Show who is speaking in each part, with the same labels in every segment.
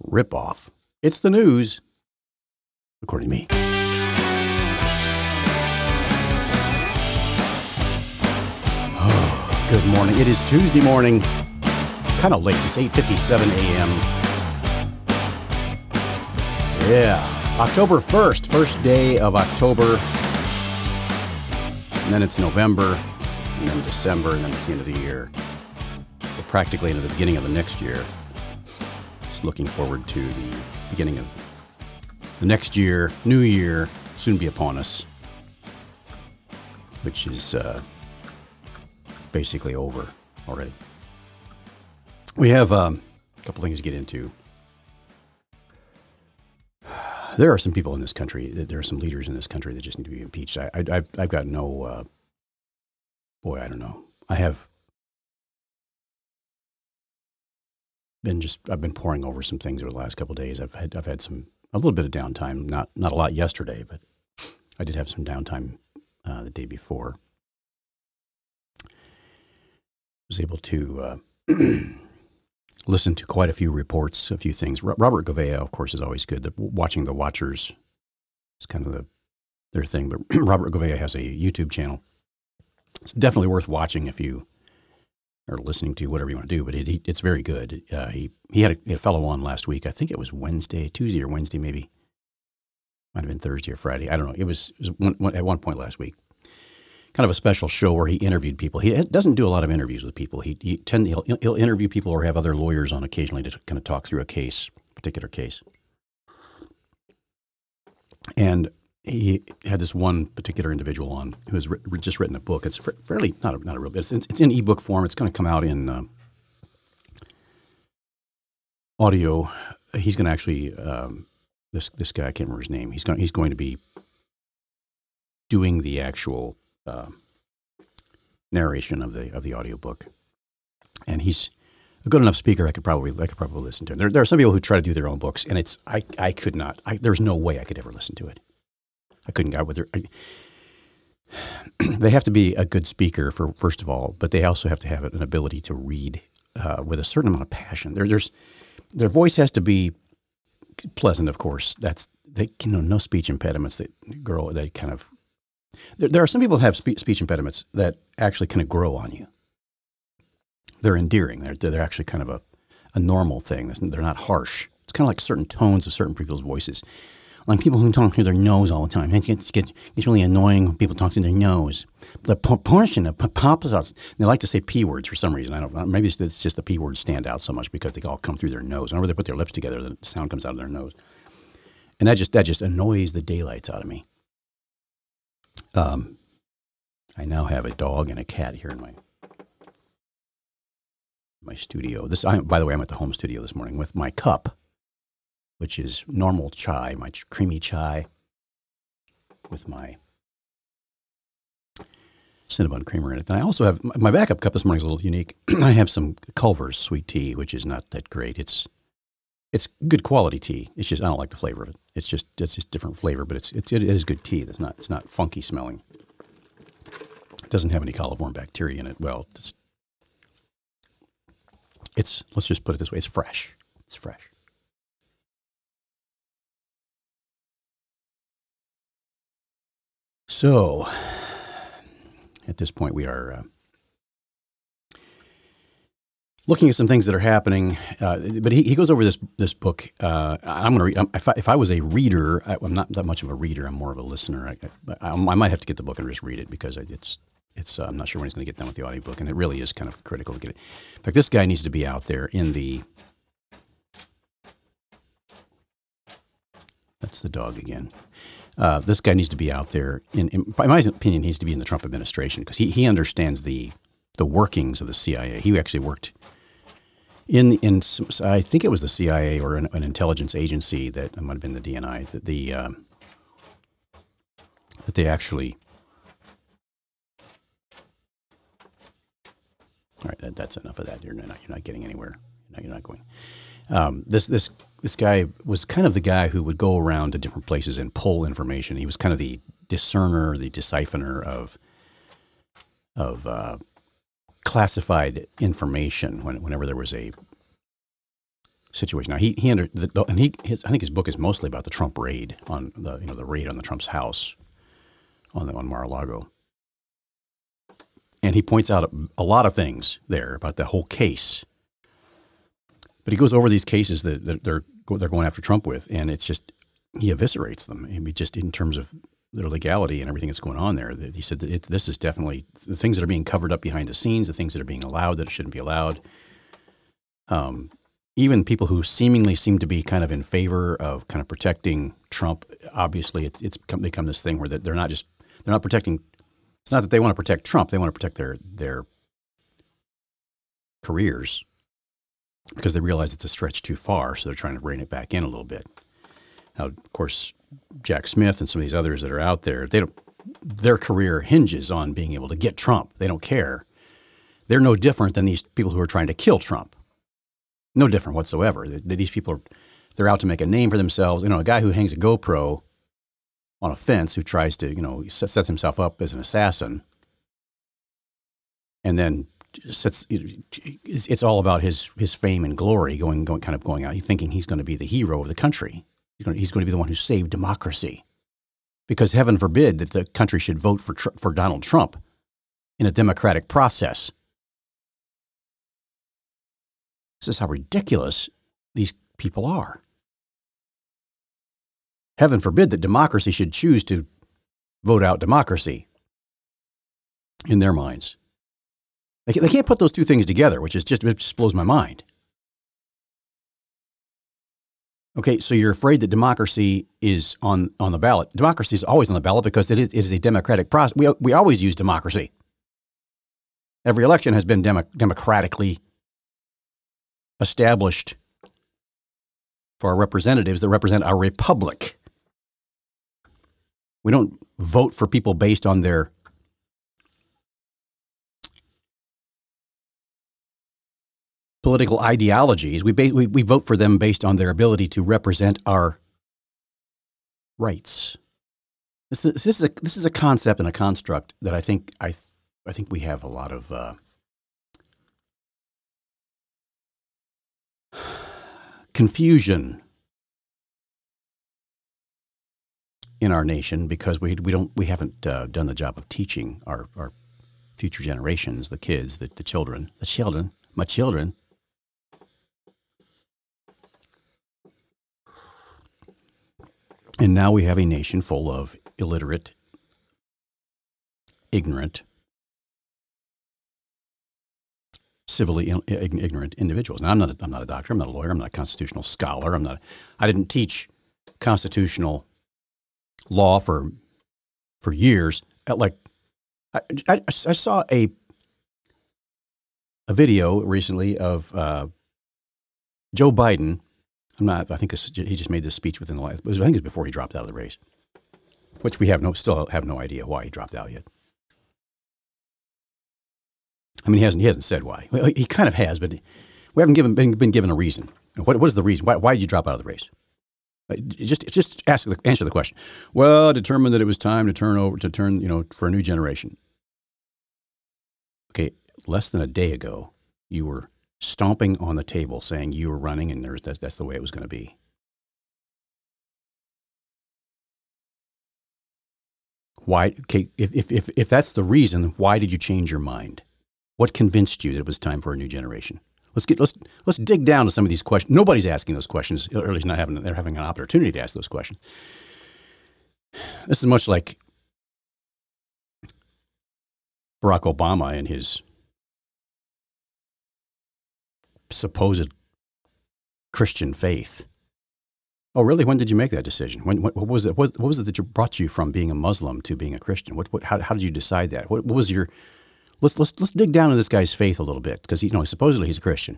Speaker 1: ripoff. It's the news, according to me. Oh, good morning. It is Tuesday morning. Kind of late. It's 8:57 a.m. Yeah. October 1st. First day of October. And then it's November. And then December. And then it's the end of the year. We're practically into the beginning of the next year. Just looking forward to the beginning of the next year. New year. Soon be upon us. Which is basically over already. We have a couple things to get into. There are some people in this country, there are some leaders in this country that just need to be impeached. I've got no, I don't know. I've been poring over some things over the last couple of days. I've had a little bit of downtime, not a lot yesterday, but I did have some downtime the day before. I was able to listen to quite a few reports, a few things. Robert Gouveia, of course, is always good. Watching the Watchers is kind of their thing. But Robert Gouveia has a YouTube channel. It's definitely worth watching if you are listening to, whatever you want to do. But it's very good. He had a fellow on last week. I think it was Tuesday or Wednesday maybe. Might have been Thursday or Friday. I don't know. It was at one point last week. Kind of a special show where he interviewed people. He doesn't do a lot of interviews with people. He'll interview people or have other lawyers on occasionally to kind of talk through a particular case. And he had this one particular individual on who has just written a book. It's fairly not a real. It's in ebook form. It's going to come out in audio. He's going to actually this guy, I can't remember his name. He's going to be doing the actual narration of the audiobook. And he's a good enough speaker. I could probably listen to him. There are some people who try to do their own books, and I could not. There's no way I could ever listen to it. I couldn't get with her. They have to be a good speaker first of all, but they also have to have an ability to read with a certain amount of passion. Their voice has to be pleasant, of course. No speech impediments that kind of. There are some people who have speech impediments that actually kind of grow on you. They're endearing. They're actually kind of a normal thing. They're not harsh. It's kind of like certain tones of certain people's voices. Like people who talk through their nose all the time. It's really annoying when people talk through their nose. The proportion of pop-ups, they like to say P words for some reason. I don't know. Maybe it's just the P words stand out so much because they all come through their nose. Whenever they put their lips together, the sound comes out of their nose. And that just annoys the daylights out of me. I now have a dog and a cat here in my studio. By the way, I'm at the home studio this morning with my cup, which is normal chai, my creamy chai, with my Cinnabon creamer in it. And I also have my backup cup this morning is a little unique. I have some Culver's sweet tea, which is not that great. It's good quality tea. It's just I don't like the flavor of it. It's just different flavor, but it is good tea. It's not funky smelling. It doesn't have any coliform bacteria in it. Well, it's let's just put it this way. It's fresh. It's fresh. So, at this point, we are looking at some things that are happening, but he goes over this book. I'm going to read. If I was a reader, I'm not that much of a reader. I'm more of a listener. I might have to get the book and just read it because it's. I'm not sure when he's going to get done with the audiobook, and it really is kind of critical to get it. In fact, this guy needs to be out there in the. That's the dog again. This guy needs to be out there. In my opinion, needs to be in the Trump administration because he understands the workings of the CIA. He actually worked in I think it was the CIA or an intelligence agency that might have been the DNI that they actually. All right, that's enough of that. You're not getting anywhere. You're not going. This guy was kind of the guy who would go around to different places and pull information. He was kind of the discerner, the decipherer of classified information whenever there was a situation. Now I think his book is mostly about the Trump raid on the raid on the Trump's house on Mar-a-Lago, and he points out a lot of things there about the whole case. But he goes over these cases that they're going after Trump with, and it's just he eviscerates them. I mean, just in terms of their legality and everything that's going on there. He said that this is definitely the things that are being covered up behind the scenes, the things that are being allowed that shouldn't be allowed. Even people who seemingly seem to be kind of in favor of kind of protecting Trump, obviously it's become this thing where they're not protecting. It's not that they want to protect Trump; they want to protect their careers because they realize it's a stretch too far, so they're trying to rein it back in a little bit. Now, of course, Jack Smith and some of these others that are out there, their career hinges on being able to get Trump. They don't care. They're no different than these people who are trying to kill Trump. No different whatsoever. These people they're out to make a name for themselves. A guy who hangs a GoPro on a fence who tries to, sets himself up as an assassin, and then it's all about his fame and glory going out. He's thinking he's going to be the hero of the country. He's going to be the one who saved democracy, because heaven forbid that the country should vote for Donald Trump in a democratic process. This is how ridiculous these people are. Heaven forbid that democracy should choose to vote out democracy in their minds. They can't put those two things together, which it just blows my mind. Okay, so you're afraid that democracy is on the ballot. Democracy is always on the ballot because it is a democratic process. We always use democracy. Every election has been democratically established for our representatives that represent our republic. We don't vote for people based on their political ideologies. We vote for them based on their ability to represent our rights. This is a concept and a construct that I think we have a lot of confusion in our nation because we haven't done the job of teaching our future generations, the kids, the children, my children. And now we have a nation full of illiterate, ignorant, civilly ignorant individuals. Now, I'm not a doctor. I'm not a lawyer. I'm not a constitutional scholar. I didn't teach constitutional law for years. I saw a video recently of Joe Biden. I think he just made this speech within the last. I think it was before he dropped out of the race, which we still have no idea why he dropped out yet. I mean, he hasn't said why. Well, he kind of has, but we haven't been given a reason. What is the reason? Why did you drop out of the race? Just answer the question. Well, I determined that it was time to turn for a new generation. Okay, less than a day ago, you were stomping on the table saying you were running and that's the way it was going to be. Why? Okay, if that's the reason, why did you change your mind? What convinced you that it was time for a new generation? Let's dig down to some of these questions. Nobody's asking those questions, or at least they're having an opportunity to ask those questions. This is much like Barack Obama and his supposed Christian faith. Oh, really? When did you make that decision? What was it? What was it that brought you from being a Muslim to being a Christian? How did you decide that? What was your? Let's dig down into this guy's faith a little bit because supposedly he's a Christian.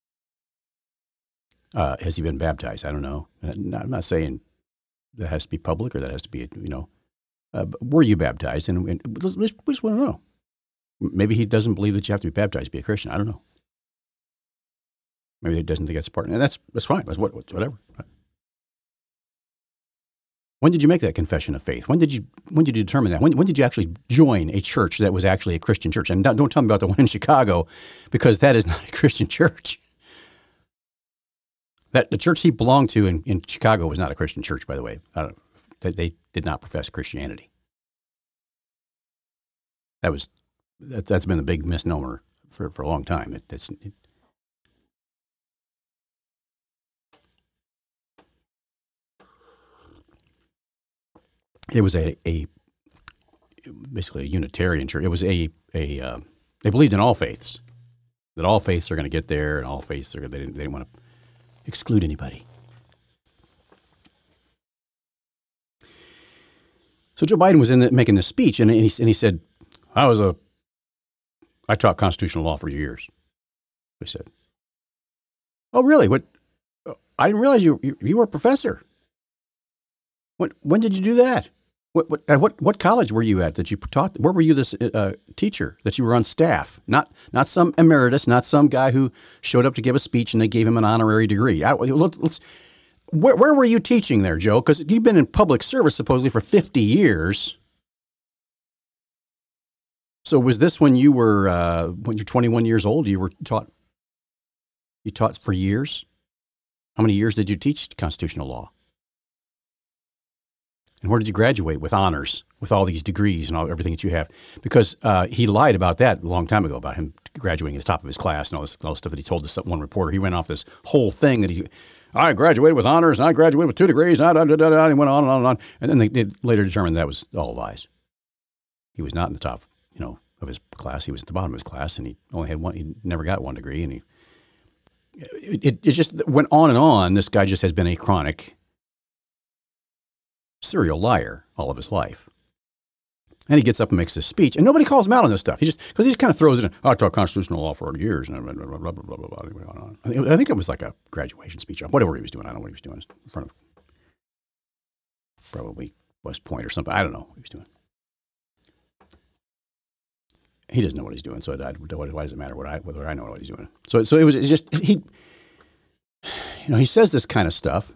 Speaker 1: Has he been baptized? I don't know. I'm not saying that has to be public or that has to be were you baptized? And we just want to know. Maybe he doesn't believe that you have to be baptized to be a Christian. I don't know. Maybe he doesn't think that's part. And that's fine. That's whatever. When did you make that confession of faith? When did you determine that? When did you actually join a church that was actually a Christian church? And don't tell me about the one in Chicago, because that is not a Christian church. That the church he belonged to in Chicago was not a Christian church, by the way. They did not profess Christianity. That's been a big misnomer for a long time. It was basically a Unitarian church. It was they believed in all faiths, that all faiths are going to get there, and all faiths they didn't want to exclude anybody. So Joe Biden was making this speech, and he said, I taught constitutional law for years. They said, "Oh, really? What? I didn't realize you were a professor. When did you do that? What college were you at that you taught? Where were you this teacher that you were on staff? Not some emeritus, not some guy who showed up to give a speech and they gave him an honorary degree. Where were you teaching there, Joe? Because you've been in public service supposedly for 50 years. So was this when you're 21 years old? You taught for years? How many years did you teach constitutional law? And where did you graduate with honors, with all these degrees and everything that you have? Because he lied about that a long time ago, about him graduating at the top of his class and all this stuff that he told to one reporter. He went off this whole thing that I graduated with honors and I graduated with 2 degrees, and he went on and on and on. And then they later determined that was all lies. He was not in the top, of his class. He was at the bottom of his class, and he only had one. He never got 1 degree, and it just went on and on. This guy just has been a chronic serial liar all of his life. And he gets up and makes this speech, and nobody calls him out on this stuff. He just kind of throws it in. I taught constitutional law for years, and blah, blah, blah, blah, blah, blah. I think it was like a graduation speech, whatever he was doing. I don't know what he was doing in front of probably West Point or something. I don't know what he was doing. He doesn't know what he's doing, so why does it matter whether I know what he's doing? So it's just he says this kind of stuff.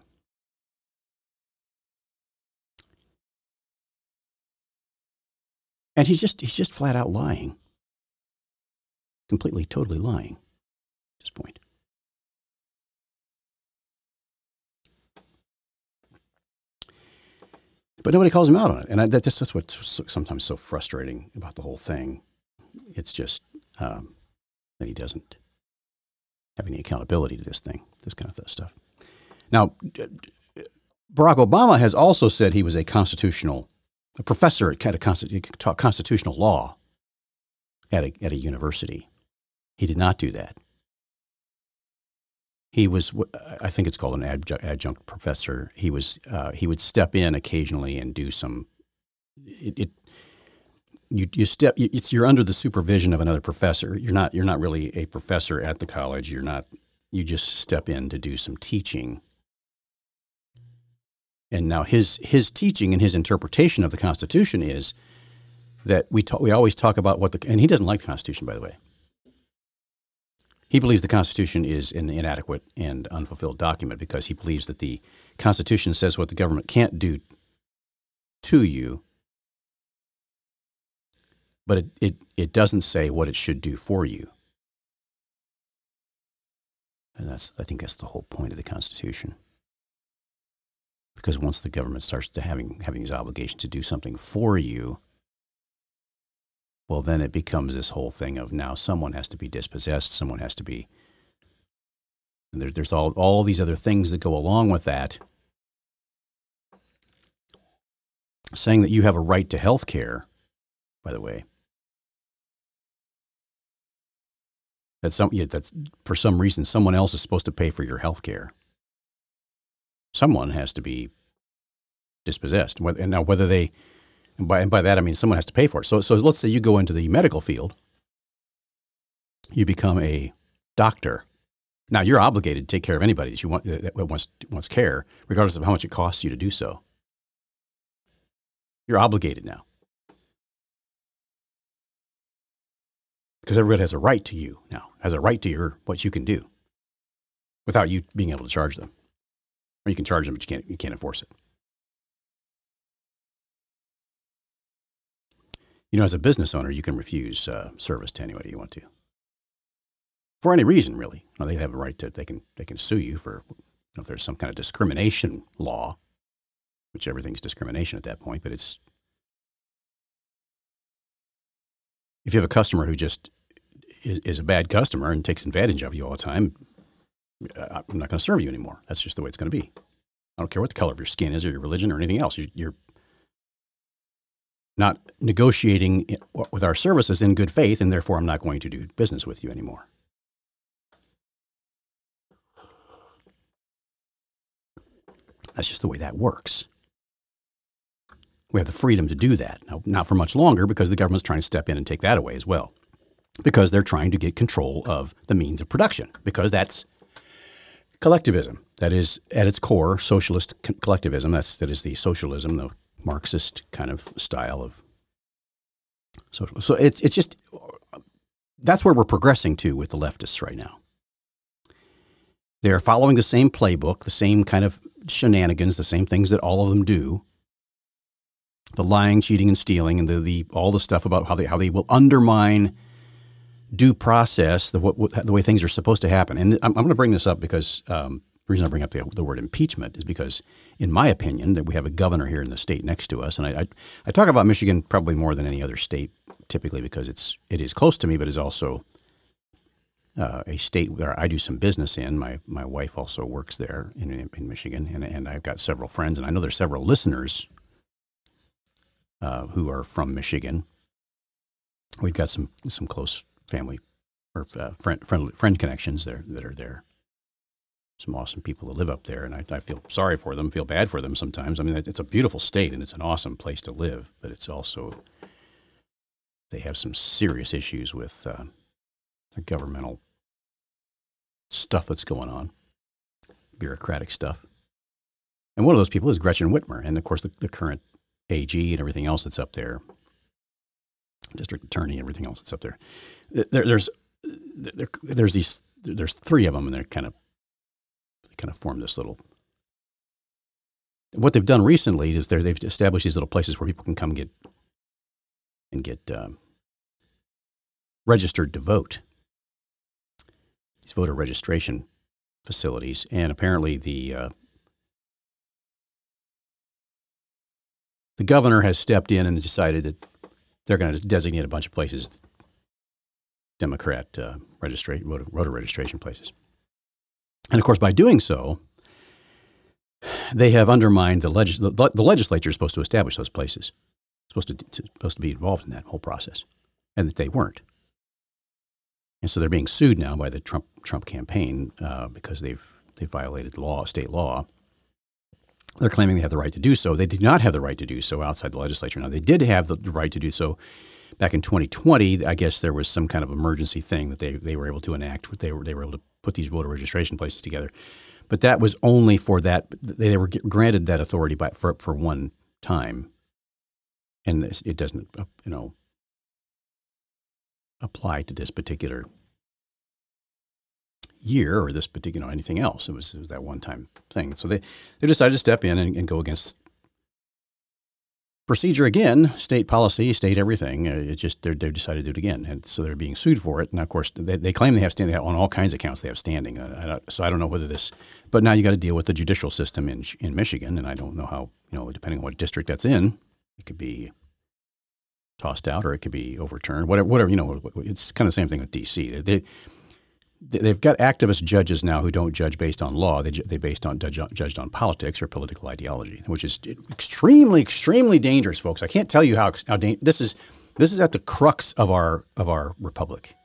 Speaker 1: And he's just flat out lying. Completely, totally lying at this point. But nobody calls him out on it. And that's what's sometimes so frustrating about the whole thing. It's just that he doesn't have any accountability to this kind of stuff. Now, Barack Obama has also said he was a professor at taught constitutional law at a university. He did not do that. He was, I think it's called an adjunct professor. He would step in occasionally and do some. You're under the supervision of another professor. You're not really a professor at the college. You just step in to do some teaching. And now his teaching and his interpretation of the Constitution is that we always talk about and he doesn't like the Constitution, by the way. He believes the Constitution is an inadequate and unfulfilled document because he believes that the Constitution says what the government can't do to you, but it doesn't say what it should do for you. And I think that's the whole point of the Constitution. Because once the government starts to having these obligations to do something for you, well, then it becomes this whole thing of now someone has to be dispossessed, someone has to be, and there's all these other things that go along with that. Saying that you have a right to health care, by the way, that's for some reason someone else is supposed to pay for your health care. Someone has to be dispossessed, and now whether they, and by that I mean someone has to pay for it. So let's say you go into the medical field, you become a doctor. Now you're obligated to take care of anybody that wants care, regardless of how much it costs you to do so. You're obligated now because everybody has a right to you now, has a right to what you can do, without you being able to charge them. Or you can charge them, but you can't enforce it. As a business owner, you can refuse service to anybody you want to, for any reason, really. Now, they have a right to. They can sue you for if there's some kind of discrimination law, which everything's discrimination at that point, but if you have a customer who just is a bad customer and takes advantage of you all the time, I'm not going to serve you anymore. That's just the way it's going to be. I don't care what the color of your skin is or your religion or anything else. You're not negotiating with our services in good faith, and therefore I'm not going to do business with you anymore. That's just the way that works. We have the freedom to do that. Now, not for much longer, because the government's trying to step in and take that away as well, because they're trying to get control of the means of production, because that's collectivism. That is, at its core, socialist collectivism. That is the socialism, the Marxist kind of style of social. So it's just, that's where we're progressing to with the leftists right now. They are following the same playbook, the same kind of shenanigans, the same things that all of them do. The lying, cheating, and stealing, and the all the stuff about how they will undermine due process, the way things are supposed to happen. And I'm going to bring this up because the reason I bring up the word impeachment is because, in my opinion, that we have a governor here in the state next to us, and I talk about Michigan probably more than any other state, typically because it is close to me, but is also a state where I do some business in. My wife also works there in Michigan, and I've got several friends, and I know there's several listeners who are from Michigan. We've got some close family or friend connections there that are there. Some awesome people that live up there, and I feel sorry for them, feel bad for them sometimes. I mean, it's a beautiful state, and it's an awesome place to live, but it's also, they have some serious issues with the governmental stuff that's going on, bureaucratic stuff. And one of those people is Gretchen Whitmer, and of course the current AG and everything else that's up there, district attorney, everything else that's up there. There's three of them, and they kind of formed this little. What they've done recently is they've established these little places where people can come get registered to vote. These voter registration facilities, and apparently the governor has stepped in and decided that they're going to designate a bunch of places, Democrat voter registration places. And of course, by doing so, they have undermined the legislature is supposed to establish those places, supposed to be involved in that whole process, and that they weren't. And so they're being sued now by the Trump campaign because they've violated state law. They're claiming they have the right to do so. They did not have the right to do so outside the legislature. Now, they did have the right to do so back in 2020. I guess there was some kind of emergency thing that they were able to enact. They were able to put these voter registration places together. But that was only for that. They were granted that authority for one time. And it doesn't, apply to this particular year or this particular anything else. It was that one-time thing. So they decided to step in and go against procedure again, state policy, state everything. It's just they've decided to do it again, and so they're being sued for it. And of course, they claim they have standing on all kinds of counts. They have standing. So I don't know whether this, but now you got to deal with the judicial system in Michigan, and I don't know how depending on what district that's in, it could be tossed out or it could be overturned. Whatever. It's kind of the same thing with D.C. They've got activist judges now who don't judge based on law. They judged on politics or political ideology, which is extremely, extremely dangerous, folks. I can't tell you how this is at the crux of our republic.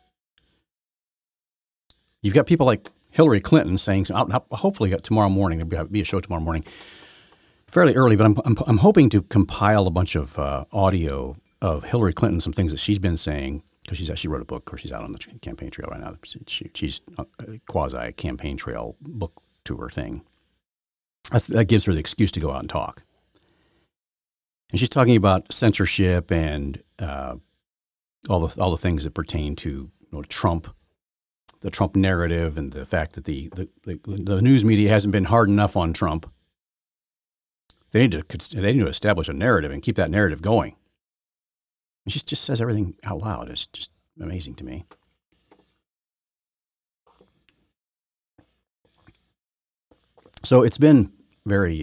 Speaker 1: You've got people like Hillary Clinton saying, hopefully tomorrow morning, there'll be a show tomorrow morning, fairly early, but I'm hoping to compile a bunch of audio of Hillary Clinton, some things that she's been saying. Because she's actually wrote a book, or she's out on the campaign trail right now. She's a quasi campaign trail book tour thing. That gives her the excuse to go out and talk. And she's talking about censorship and all the things that pertain to Trump, the Trump narrative, and the fact that the news media hasn't been hard enough on Trump. They need to establish a narrative and keep that narrative going. And she just says everything out loud. It's just amazing to me. So it's been very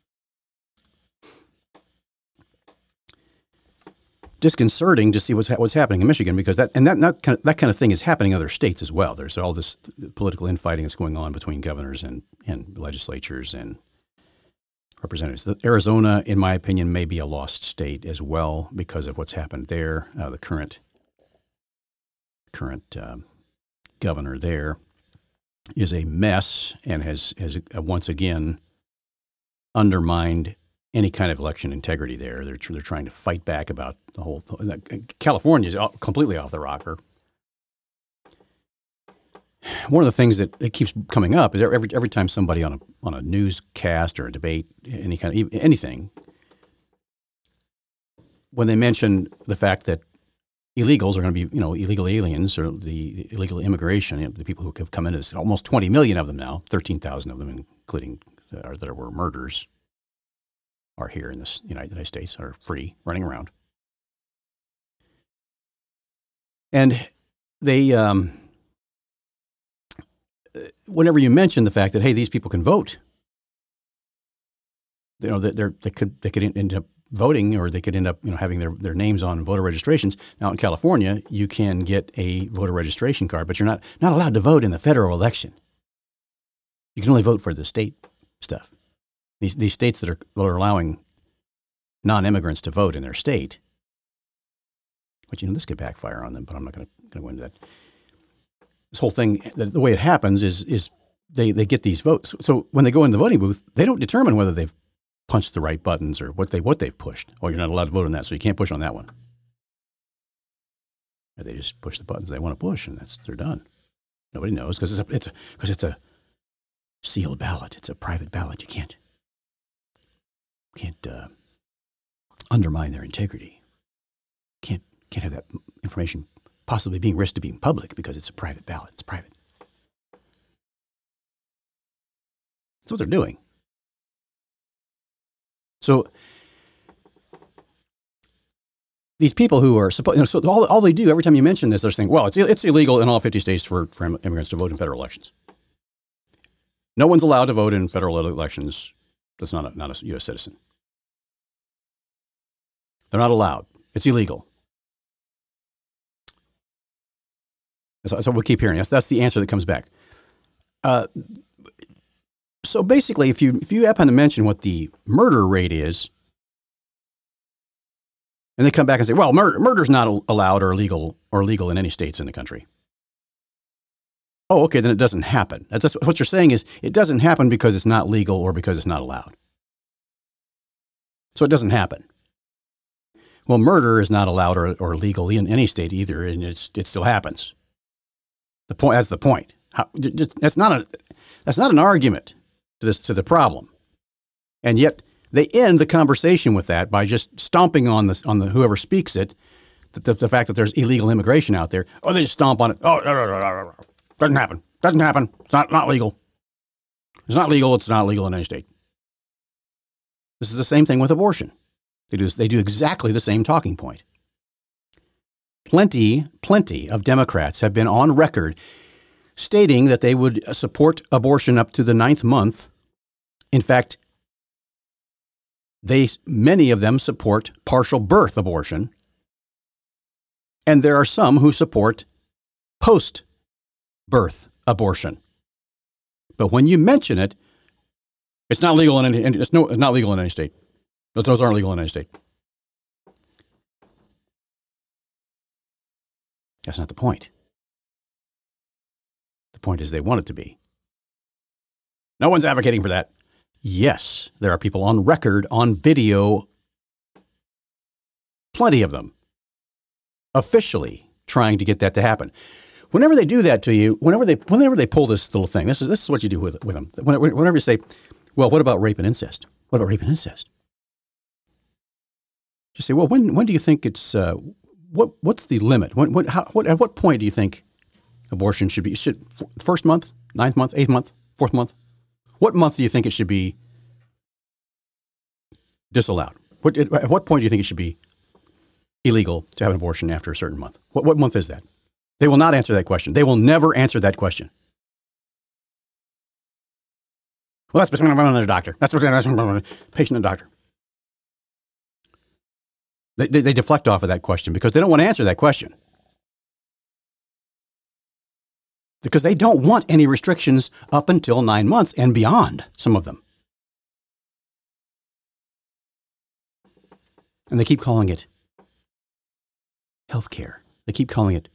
Speaker 1: disconcerting to see what's happening in Michigan, because that kind of thing is happening in other states as well. There's all this political infighting that's going on between governors and legislatures and representatives. Arizona, in my opinion, may be a lost state as well because of what's happened there. The current governor there is a mess and has once again undermined any kind of election integrity there. They're trying to fight back about the whole. California is completely off the rocker. One of the things that keeps coming up is every time somebody on a newscast or a debate, anything, when they mention the fact that illegals are going to be, illegal aliens or the illegal immigration, the people who have come into this, almost 20 million of them now, 13,000 of them, including that were murders, are here in the United States, are free, running around. And they, whenever you mention the fact that, hey, these people can vote, they could end up voting, or they could end up having their names on voter registrations. Now in California, you can get a voter registration card, but you're not allowed to vote in the federal election. You can only vote for the state stuff. These states that are allowing non-immigrants to vote in their state, which this could backfire on them, but I'm not going to go into that. This whole thing, the way it happens is they get these votes. So when they go in the voting booth, they don't determine whether they've punched the right buttons or what they've pushed. Oh, you're not allowed to vote on that, so you can't push on that one. And they just push the buttons they want to push, and they're done. Nobody knows because it's a sealed ballot. It's a private ballot. You can't undermine their integrity. Can't have that information possibly being risked to being public because it's a private ballot. It's private. That's what they're doing. So these people who are supposed, so all they do every time you mention this, they're saying, well, it's illegal in all 50 states for immigrants to vote in federal elections. No one's allowed to vote in federal elections that's not a U.S. citizen. They're not allowed. It's illegal. So we keep hearing that's the answer that comes back. So basically, if you happen to mention what the murder rate is, and they come back and say, well, murder's not allowed or legal in any states in the country. Oh, okay, then it doesn't happen. That's what you're saying is it doesn't happen because it's not legal or because it's not allowed. So it doesn't happen. Well, murder is not allowed or legal in any state either, and it still happens. That's the point. That's not an argument to the problem, and yet they end the conversation with that by just stomping on the whoever speaks it, the fact that there's illegal immigration out there. Oh, they just stomp on it. Oh, doesn't happen. Doesn't happen. It's not legal. It's not legal. It's not legal in any state. This is the same thing with abortion. They do exactly the same talking point. Plenty of Democrats have been on record stating that they would support abortion up to the 9th month. In fact, many of them support partial birth abortion, and there are some who support post-birth abortion. But when you mention it, it's not legal it's not legal in any state. Those aren't legal in any state. That's not the point. The point is they want it to be. No one's advocating for that. Yes, there are people on record, on video, plenty of them, officially trying to get that to happen. Whenever they do that to you, whenever they pull this little thing, this is what you do with them. Whenever you say, well, what about rape and incest? What about rape and incest? Just say, well, when do you think it's what's the limit? At what point do you think abortion should be? First month, 9th month, 8th month, 4th month? What month do you think it should be disallowed? At what point do you think it should be illegal to have an abortion after a certain month? What month is that? They will not answer that question. They will never answer that question. Well, that's between another doctor. That's between patient and doctor. They deflect off of that question because they don't want to answer that question. Because they don't want any restrictions up until 9 months and beyond, some of them. And they keep calling it healthcare. They keep calling it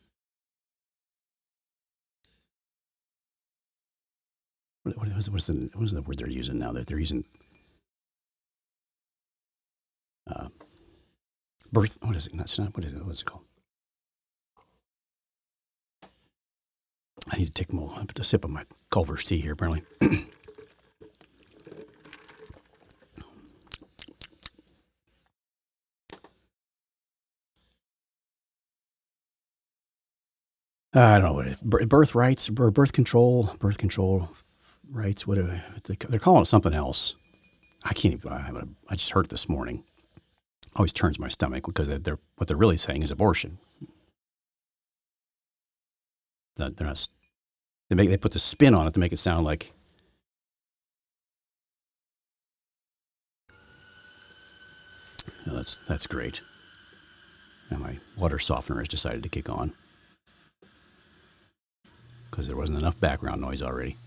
Speaker 1: what is the word they're using now? They're using birth. What is it? That's not. What is it? What's it called? I need to take a sip of my Culver's tea here, apparently. I don't know what it is. Birth rights, birth control rights. What they're calling it something else. I can't even. I just heard it this morning. Always turns my stomach because what they're really saying is abortion. They're not. They put the spin on it to make it sound like that's great. Now my water softener has decided to kick on because there wasn't enough background noise already.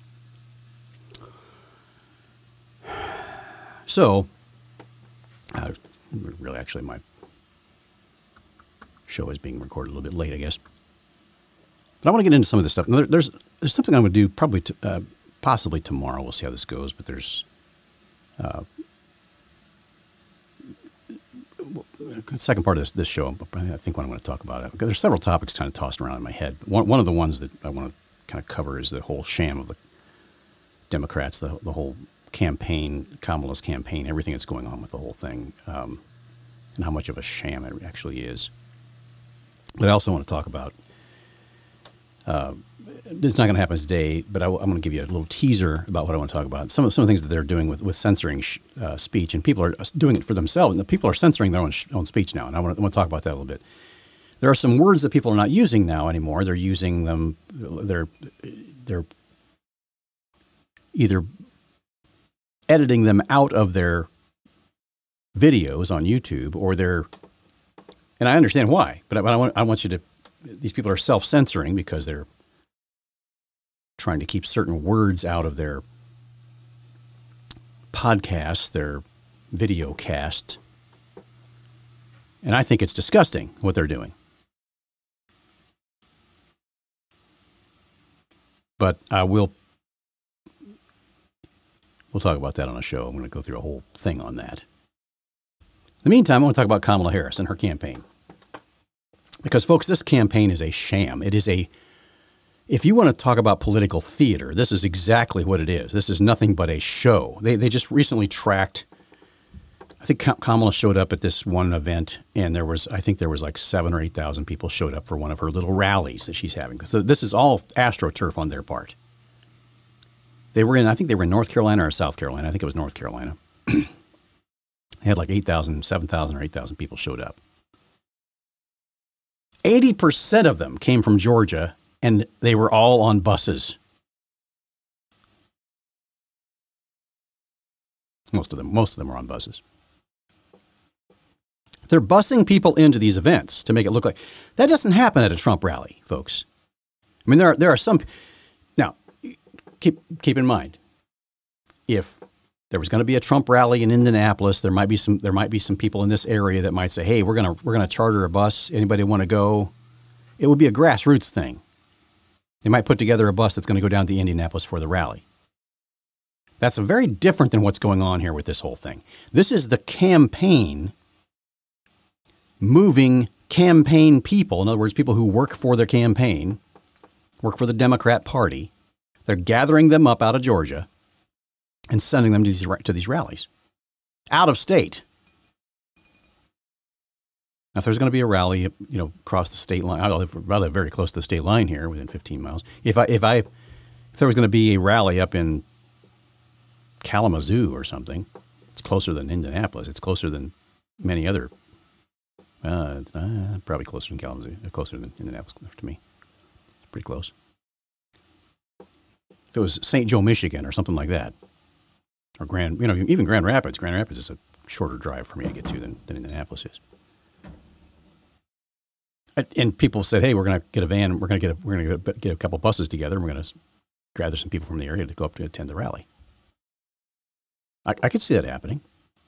Speaker 1: So, really, actually, my show is being recorded a little bit late, I guess. But I want to get into some of this stuff. There's something I'm going to do probably possibly tomorrow. We'll see how this goes. But there's the second part of this show. I think what I'm going to talk about. There's several topics kind of tossed around in my head. One of the ones that I want to kind of cover is the whole sham of the Democrats, the whole campaign, Kamala's campaign, everything that's going on with the whole thing, and how much of a sham it actually is. But I also want to talk about. It's not going to happen today, but I'm going to give you a little teaser about what I want to talk about. Some of the things that they're doing with censoring speech, and people are doing it for themselves. And people are censoring their own speech now, and I want to talk about that a little bit. There are some words that people are not using now anymore. They're using them. They're either editing them out of their videos on YouTube, or and I understand why, but I want you to. These people are self-censoring because they're trying to keep certain words out of their podcasts, their video cast. And I think it's disgusting what they're doing. But we'll talk about that on a show. I'm going to go through a whole thing on that. In the meantime, I want to talk about Kamala Harris and her campaign. Because, folks, this campaign is a sham. It is if you want to talk about political theater, this is exactly what it is. This is nothing but a show. They just recently tracked, I think Kamala showed up at this one event, and there was like 7,000 or 8,000 people showed up for one of her little rallies that she's having. So this is all AstroTurf on their part. I think they were in North Carolina or South Carolina. I think it was North Carolina. They had like 7,000 or 8,000 people showed up. 80% of them came from Georgia, and they were all on buses. Most of them were on buses. They're busing people into these events to make it look like that doesn't happen at a Trump rally, folks. I mean, there are some. Now, keep in mind, if there was going to be a Trump rally in Indianapolis, there might be some people in this area that might say, "Hey, we're gonna charter a bus. Anybody want to go?" It would be a grassroots thing. They might put together a bus that's going to go down to Indianapolis for the rally. That's very different than what's going on here with this whole thing. This is the campaign moving campaign people. In other words, people who work for their campaign, work for the Democrat Party. They're gathering them up out of Georgia and sending them to these rallies out of state. Now, if there's going to be a rally, across the state line, I live rather very close to the state line here, within 15 miles. If there was going to be a rally up in Kalamazoo or something, it's closer than Indianapolis. It's closer than many other. It's probably closer than Kalamazoo, closer than Indianapolis to me. It's pretty close. If it was St. Joe, Michigan, or something like that, or even Grand Rapids. Grand Rapids is a shorter drive for me to get to than Indianapolis is. And people said, "Hey, we're going to get a van. We're going to get a couple buses together. And we're going to gather some people from the area to go up to attend the rally." I could see that happening.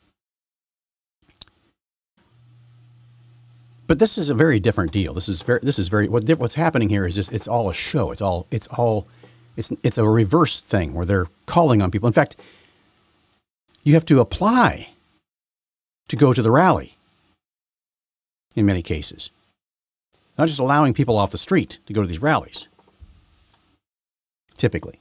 Speaker 1: But this is a very different deal. What's happening here is just, it's all a show. It's a reverse thing where they're calling on people. In fact, you have to apply to go to the rally in many cases. Not just allowing people off the street to go to these rallies, typically.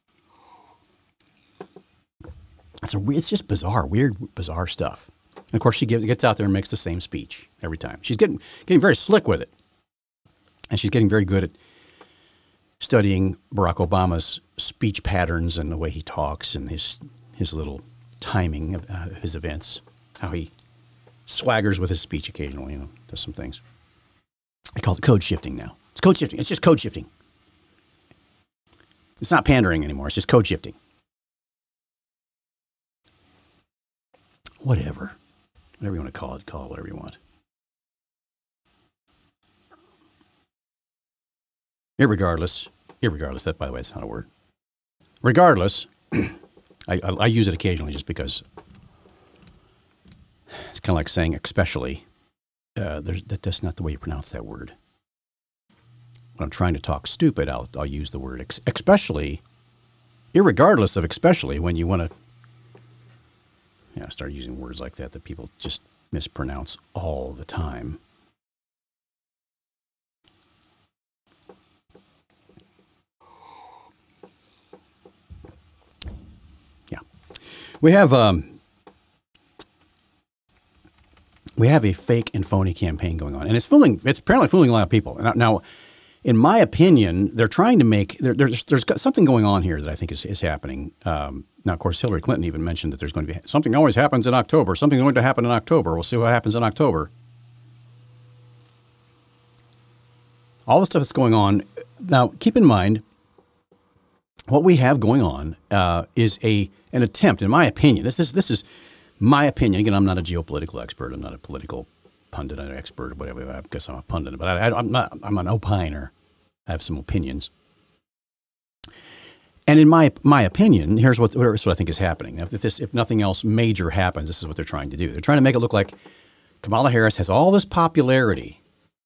Speaker 1: It's just weird, bizarre stuff. And of course, she gets out there and makes the same speech every time. She's getting very slick with it. And she's getting very good at studying Barack Obama's speech patterns and the way he talks and his little timing of his events, how he swaggers with his speech occasionally, does some things. I call it code shifting now. It's code shifting. It's just code shifting. It's not pandering anymore. It's just code shifting. Whatever you want to call it whatever you want. Irregardless, that, by the way, it's not a word. Regardless, I use it occasionally just because it's kind of like saying especially. That's not the way you pronounce that word. When I'm trying to talk stupid, I'll use the word especially, irregardless of especially, when you want to start using words like that people just mispronounce all the time. Yeah. We have a fake and phony campaign going on, and it's apparently fooling a lot of people. Now, in my opinion, they're trying to make there's something going on here that I think is happening. Now, of course, Hillary Clinton even mentioned that there's going to be something always happens in October. Something's going to happen in October. We'll see what happens in October. All the stuff that's going on now. Keep in mind, what we have going on is an attempt, in my opinion. This is my opinion. Again, I'm not a geopolitical expert. I'm not a political pundit or expert or whatever. I guess I'm a pundit, but I'm not. I'm an opiner. I have some opinions. And in my opinion, here's what I think is happening. Now, if nothing else major happens, this is what they're trying to do. They're trying to make it look like Kamala Harris has all this popularity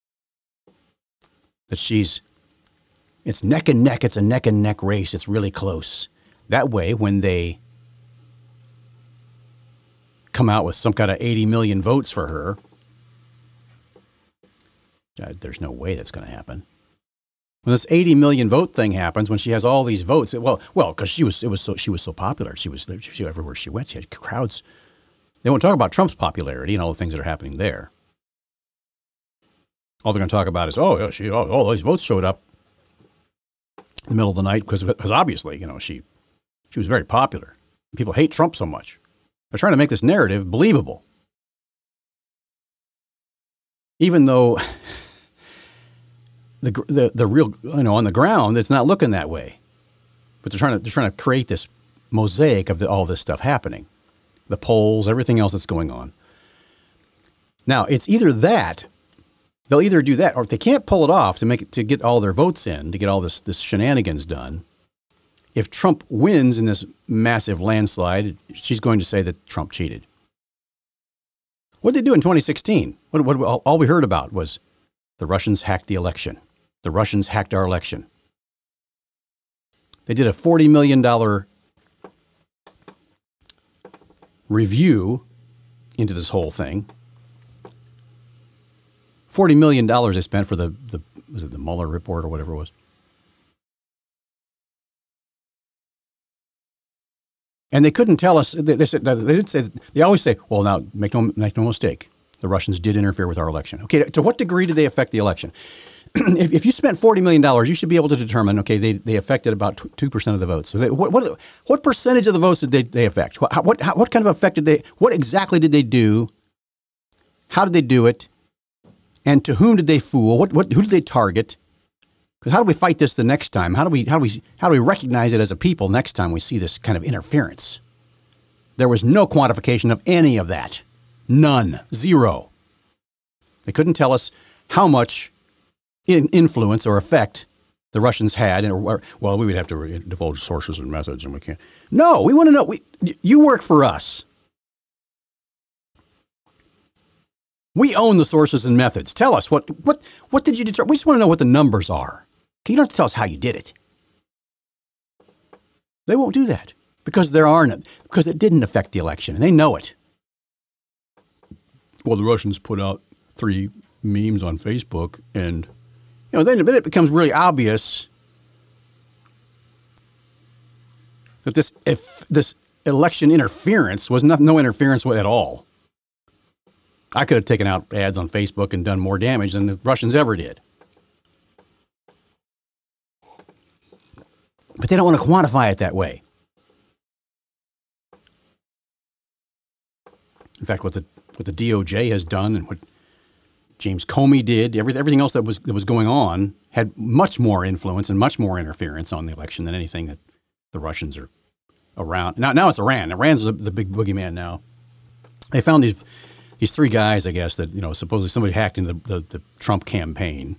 Speaker 1: that it's neck and neck. It's a neck and neck race. It's really close. That way, when they come out with some kind of 80 million votes for her, there's no way that's going to happen. When this 80 million vote thing happens, when she has all these votes, because she was so popular, she was everywhere she went. She had crowds. They won't talk about Trump's popularity and all the things that are happening there. All they're going to talk about is, all these votes showed up in the middle of the night because obviously, she was very popular. People hate Trump so much. They're trying to make this narrative believable, even though the real, on the ground, it's not looking that way. But they're trying to create this mosaic of all this stuff happening, the polls, everything else that's going on. Now, it's either that they'll either do that, or if they can't pull it off to get all their votes in, to get all this shenanigans done. If Trump wins in this massive landslide, she's going to say that Trump cheated. What did they do in 2016? All we heard about was the Russians hacked the election. The Russians hacked our election. They did a $40 million review into this whole thing. $40 million they spent for was it the Mueller report or whatever it was? And they couldn't tell us. They always say, "Well, now make no mistake, the Russians did interfere with our election." Okay, to what degree did they affect the election? If you spent $40 million, you should be able to determine. Okay, they affected about 2% of the votes. So what percentage of the votes did they affect? What kind of effect did they? What exactly did they do? How did they do it? And to whom did they fool? Who did they target? Because how do we fight this the next time? How do we recognize it as a people next time we see this kind of interference? There was no quantification of any of that. None. Zero. They couldn't tell us how much influence or effect the Russians had. Well, we would have to divulge sources and methods, and we can't. No, we want to know. You work for us. We own the sources and methods. Tell us, what did you determine? We just want to know what the numbers are. You don't have to tell us how you did it. They won't do that because because it didn't affect the election, and they know it. Well, the Russians put out 3 memes on Facebook, and then it becomes really obvious that this election interference was no interference at all. I could have taken out ads on Facebook and done more damage than the Russians ever did. But they don't want to quantify it that way. In fact, what the DOJ has done and what James Comey did, everything else that was going on had much more influence and much more interference on the election than anything that the Russians are around. Now it's Iran. Iran's the big boogeyman now. They found these 3 guys, I guess, that supposedly somebody hacked into the Trump campaign.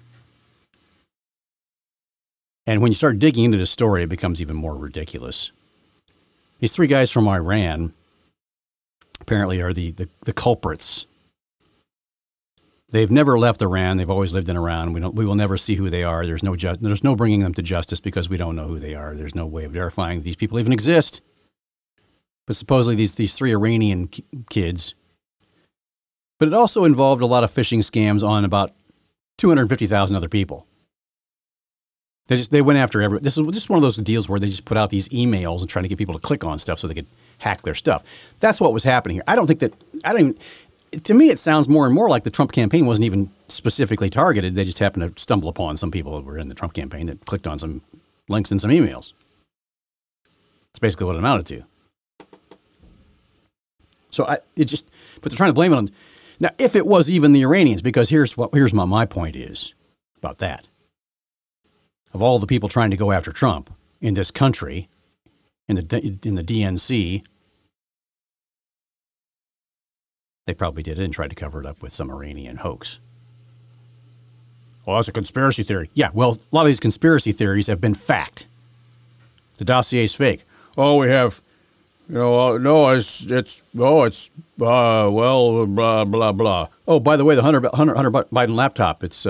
Speaker 1: And when you start digging into this story, it becomes even more ridiculous. These 3 guys from Iran apparently are the culprits. They've never left Iran. They've always lived in Iran. We will never see who they are. There's no bringing them to justice because we don't know who they are. There's no way of verifying these people even exist. But supposedly these 3 Iranian kids. But it also involved a lot of phishing scams on about 250,000 other people. They went after this is just one of those deals where they just put out these emails and trying to get people to click on stuff so they could hack their stuff. That's what was happening here. To me, it sounds more and more like the Trump campaign wasn't even specifically targeted. They just happened to stumble upon some people that were in the Trump campaign that clicked on some links in some emails. That's basically what it amounted to. But they're trying to blame it on. Now, if it was even the Iranians, because here's what my point is about that. Of all the people trying to go after Trump in this country, in the DNC, they probably did it and tried to cover it up with some Iranian hoax. Well, that's a conspiracy theory. Yeah, well, a lot of these conspiracy theories have been fact. The dossier's fake. Oh, we have, no, blah, blah, blah. Oh, by the way, the Hunter Biden laptop, it's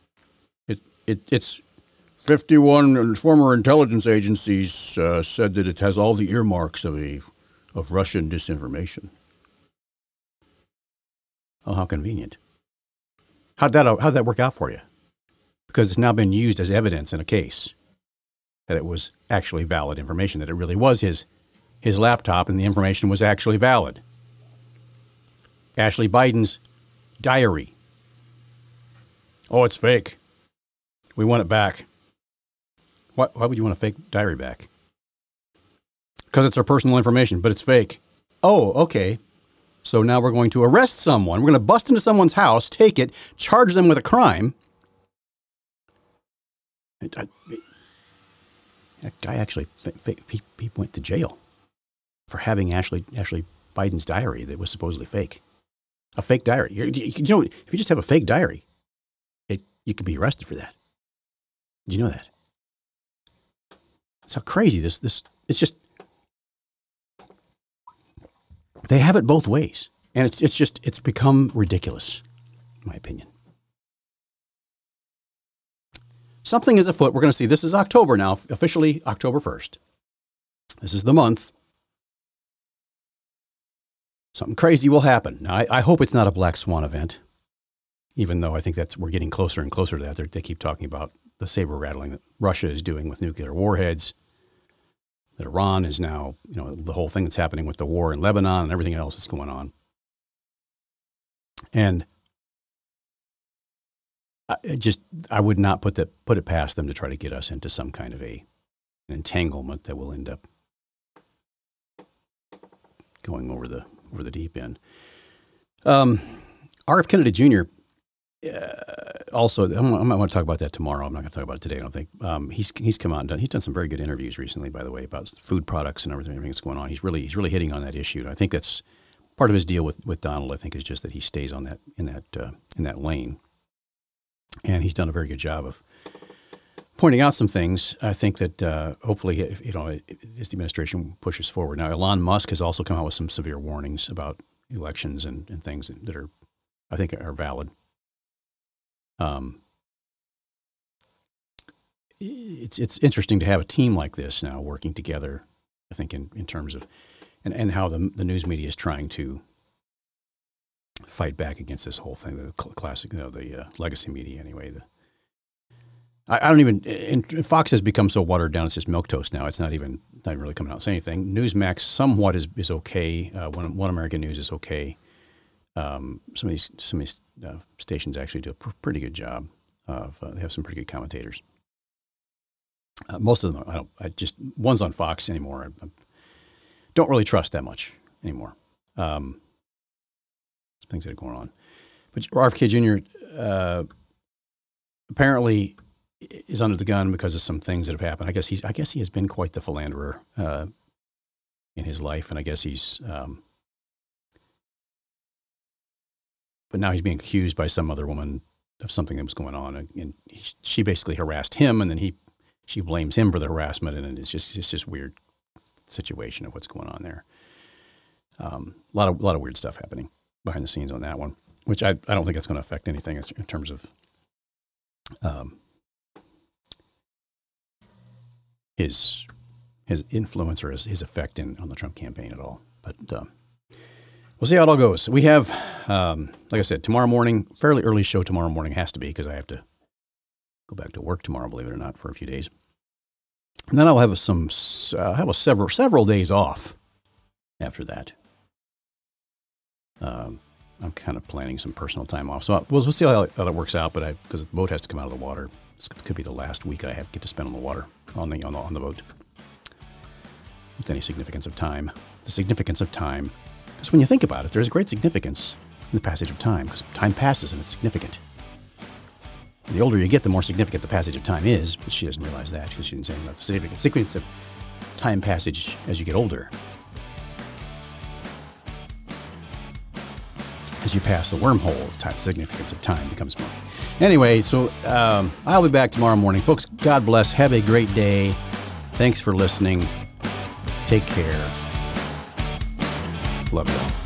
Speaker 1: 51 former intelligence agencies said that it has all the earmarks of Russian disinformation. Oh, how convenient. How'd that work out for you? Because it's now been used as evidence in a case that it was actually valid information, that it really was his laptop and the information was actually valid. Ashley Biden's diary. Oh, it's fake. We want it back. Why would you want a fake diary back? Because it's our personal information, but it's fake. Oh, okay. So now we're going to arrest someone. We're going to bust into someone's house, take it, charge them with a crime. That guy actually he went to jail for having Ashley Biden's diary that was supposedly fake. A fake diary. If you just have a fake diary, you could be arrested for that. Did you know that? That's how crazy this it's just. They have it both ways, and it's become ridiculous, in my opinion. Something is afoot. We're going to see. This is October now, officially October 1st. This is the month. Something crazy will happen. Now, I hope it's not a black swan event, even though I think we're getting closer and closer to that. They keep talking about the saber rattling that Russia is doing with nuclear warheads, that Iran is now, the whole thing that's happening with the war in Lebanon and everything else that's going on. And I would not put it past them to try to get us into some kind of an entanglement that will end up going over the deep end. R.F. Kennedy Jr. Also, I might want to talk about that tomorrow. I'm not going to talk about it today. I don't think he's come out and he's done some very good interviews recently, by the way, about food products and everything that's going on. He's really hitting on that issue. And I think that's part of his deal with Donald. I think is just that he stays on that in that lane, and he's done a very good job of pointing out some things. I think that hopefully, as the administration pushes forward. Now, Elon Musk has also come out with some severe warnings about elections and things that are, I think, are valid. It's interesting to have a team like this now working together, I think, in terms of and how the news media is trying to fight back against this whole thing, the classic, the legacy media anyway. I don't even, and Fox has become so watered down, it's just milquetoast now. It's not even really coming out and saying anything. Newsmax somewhat is okay. One American News is okay. Some of these stations actually do a pretty good job of. They have some pretty good commentators. Most of them, one's on Fox anymore. I don't really trust that much anymore. Some things that are going on. But RFK Jr. Apparently is under the gun because of some things that have happened. I guess he has been quite the philanderer in his life, and I guess he's. But now he's being accused by some other woman of something that was going on, and she basically harassed him, and then she blames him for the harassment, and it's just weird situation of what's going on there. A lot of weird stuff happening behind the scenes on that one, which I don't think it's going to affect anything in terms of his influence or his effect on the Trump campaign at all. But we'll see how it all goes. We have, like I said, tomorrow morning, fairly early show tomorrow morning, has to be because I have to go back to work tomorrow, believe it or not, for a few days. And then I'll have several days off after that. I'm kind of planning some personal time off. So we'll see how that works out, but because the boat has to come out of the water, this could be the last week I get to spend on the water, on the boat. With any significance of time. The significance of time. Because when you think about it, there's a great significance in the passage of time, because time passes and it's significant. And the older you get, the more significant the passage of time is, but she doesn't realize that because she didn't say anything about the significance of time passage as you get older. As you pass the wormhole, the significance of time becomes more. Anyway, so I'll be back tomorrow morning. Folks, God bless. Have a great day. Thanks for listening. Take care. Love you all.